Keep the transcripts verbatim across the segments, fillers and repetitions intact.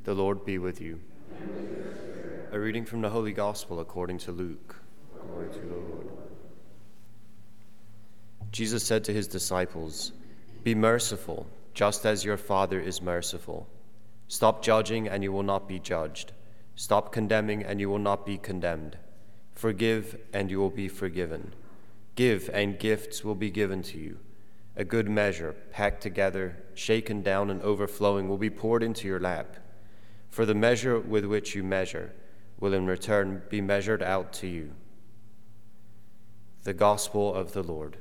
The Lord be with you. And with your spirit. A reading from the Holy Gospel according to Luke. Glory to the Lord. Jesus said to his disciples, "Be merciful, just as your Father is merciful. Stop judging, and you will not be judged. Stop condemning, and you will not be condemned. Forgive, and you will be forgiven. Give, and gifts will be given to you. A good measure, packed together, shaken down, and overflowing will be poured into your lap. For the measure with which you measure will in return be measured out to you." The Gospel of the Lord.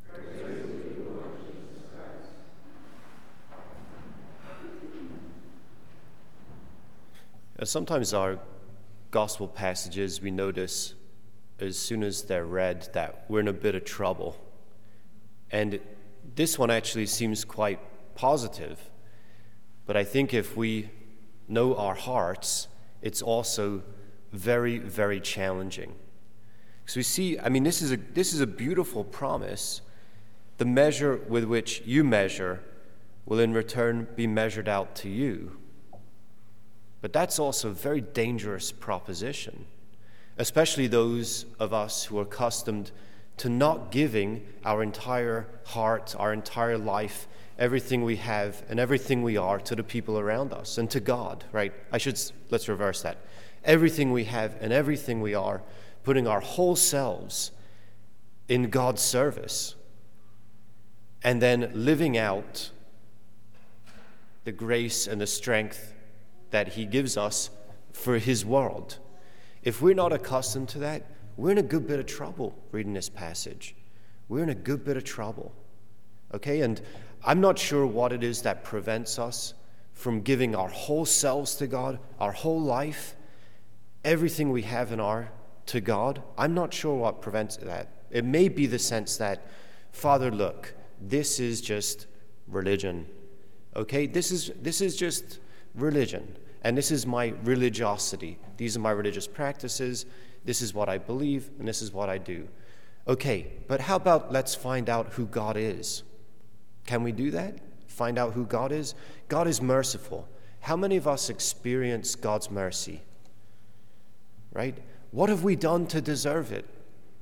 Sometimes our gospel passages, we notice as soon as they're read that we're in a bit of trouble. And this one actually seems quite positive. But I think if we know our hearts, it's also very, very challenging. So we see, I mean, this is a this is a beautiful promise. The measure with which you measure will in return be measured out to you. But that's also a very dangerous proposition, especially those of us who are accustomed to not giving our entire heart, our entire life, everything we have and everything we are to the people around us and to God, right? I should, let's reverse that. Everything we have and everything we are, putting our whole selves in God's service and then living out the grace and the strength that he gives us for his world. If we're not accustomed to that, we're in a good bit of trouble reading this passage. We're in a good bit of trouble. Okay, and I'm not sure what it is that prevents us from giving our whole selves to God, our whole life, everything we have in our to God. I'm not sure what prevents that. It may be the sense that, Father, look, this is just religion. Okay, this is this is just religion. And this is my religiosity. These are my religious practices. This is what I believe, and this is what I do. Okay, but how about let's find out who God is? Can we do that? Find out who God is? God is merciful. How many of us experience God's mercy? Right? What have we done to deserve it?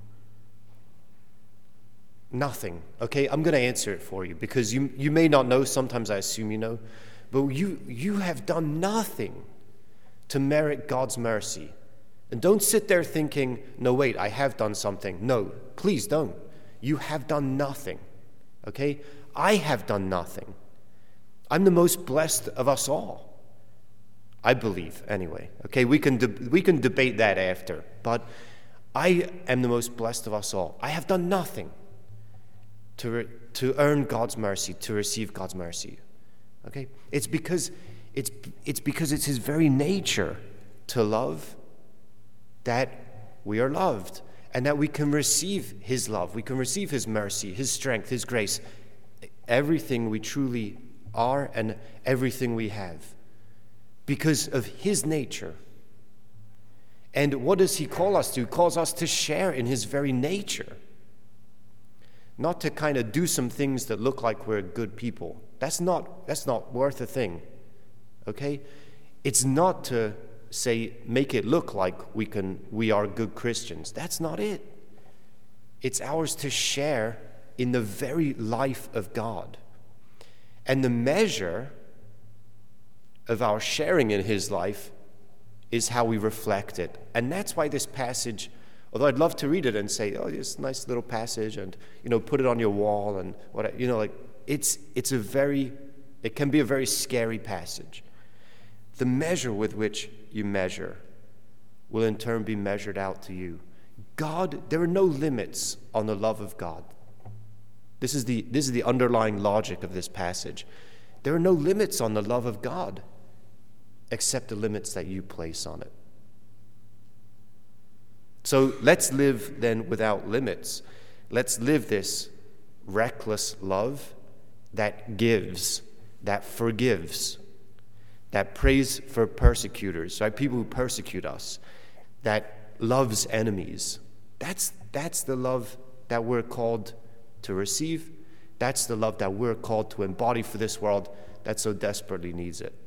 Nothing. Okay, I'm going to answer it for you because you, you may not know. Sometimes I assume you know. But you you have done nothing to merit God's mercy. And don't sit there thinking, no, wait, I have done something. No, please don't. You have done nothing, okay? I have done nothing. I'm the most blessed of us all. I believe, anyway. Okay, we can de- we can debate that after. But I am the most blessed of us all. I have done nothing to re- to earn God's mercy, to receive God's mercy. Okay, it's because it's it's because it's his very nature to love that we are loved and that we can receive his love, we can receive his mercy, his strength, his grace, everything we truly are and everything we have because of his nature. And what does he call us to? He calls us to share in his very nature, not to kind of do some things that look like we're good people. That's not that's not worth a thing, okay? It's not to say, make it look like we can we are good Christians. That's not it. It's ours to share in the very life of God. And the measure of our sharing in his life is how we reflect it. And that's why this passage, although I'd love to read it and say, oh, it's a nice little passage and, you know, put it on your wall and what, you know, like, It's it's a very, it can be a very scary passage. The measure with which you measure will in turn be measured out to you. God, there are no limits on the love of God. This is the this is the underlying logic of this passage. There are no limits on the love of God except the limits that you place on it. So let's live then without limits. Let's live this reckless love that gives, that forgives, that prays for persecutors, right? People who persecute us, that loves enemies. That's that's the love that we're called to receive. That's the love that we're called to embody for this world that so desperately needs it.